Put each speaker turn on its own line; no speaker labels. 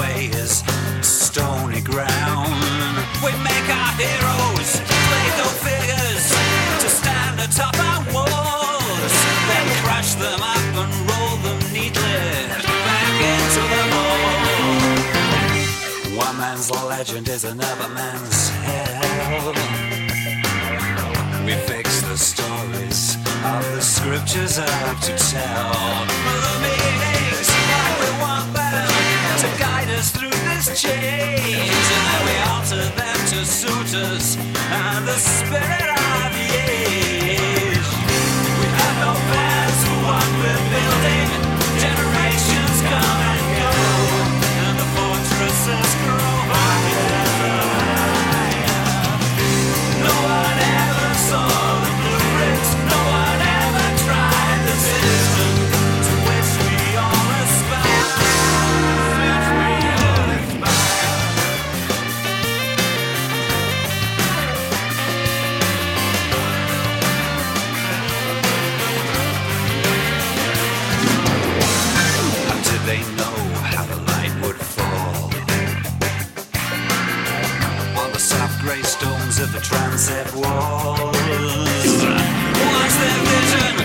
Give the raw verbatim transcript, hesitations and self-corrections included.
way is stony ground. We make our heroes Lego figures to stand atop our walls, then crush them up and roll them neatly back into the mold. One man's legend is another man's hell. We fix the stories of the scriptures up to tell the meanings like we want them to guide us through this change, and then we alter them to suit us and the spirit of the age. We have no plans for what we're building. Generations come and go, and the fortresses grow higher. No one ever saw the blueprints. No one ever tried the system to which we all aspire. Which we all aspire. How did they know how the light would fall on the soft grey stones of the transept walls? Was their vision